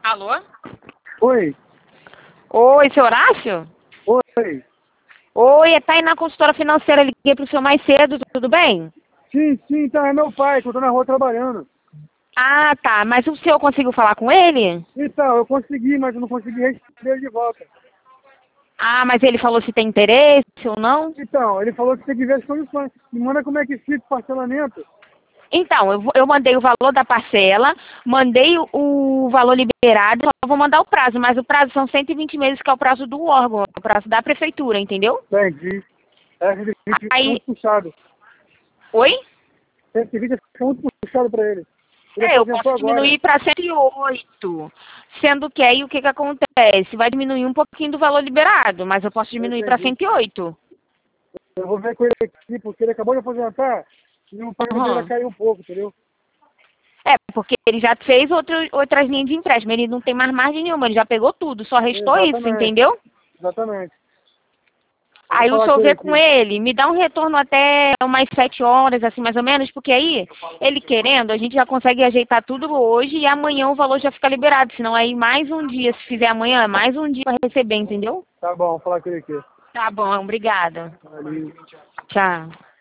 Alô? Oi, Oi, seu Horácio? oi. Oi, tá aí na consultora financeira, liguei pro senhor mais cedo, tudo bem? Sim, tá, é meu pai, que eu tô na rua trabalhando. Ah, tá, mas o senhor conseguiu falar com ele? Então, eu consegui, mas eu não consegui receber de volta. Ah, mas ele falou se tem interesse ou não? Então, ele falou que tem que ver as condições. Me manda como é que fica o parcelamento. Então, eu mandei o valor da parcela, mandei o valor liberado, só vou mandar o prazo, mas o prazo são 120 meses, que é o prazo do órgão, o prazo da prefeitura, entendeu? Entendi. É, 120 fica Aí, muito puxado. oi? 120 fica muito puxado pra ele. Ele É, eu aposentou posso agora. diminuir para 108, sendo que aí o que acontece? Vai diminuir um pouquinho do valor liberado, mas eu posso Eu diminuir para entendi. 108. Eu vou ver com ele aqui, porque ele acabou de aposentar e o pagamento dele vai Uhum. cair um pouco, entendeu? É, porque ele já fez outras linhas de empréstimo, ele não tem mais margem nenhuma, ele já pegou tudo, só restou isso, Exatamente, entendeu? exatamente. Eu vou Aí o falar senhor com ele vê com aqui. ele, me dá um retorno até umas 7 horas, assim, mais ou menos, porque aí, ele querendo, a gente já consegue ajeitar tudo hoje e amanhã o valor já fica liberado, senão aí mais um dia, se fizer amanhã, mais um dia para receber, entendeu? Tá bom, vou falar com ele aqui. Tá bom, obrigada. Valeu. Tchau.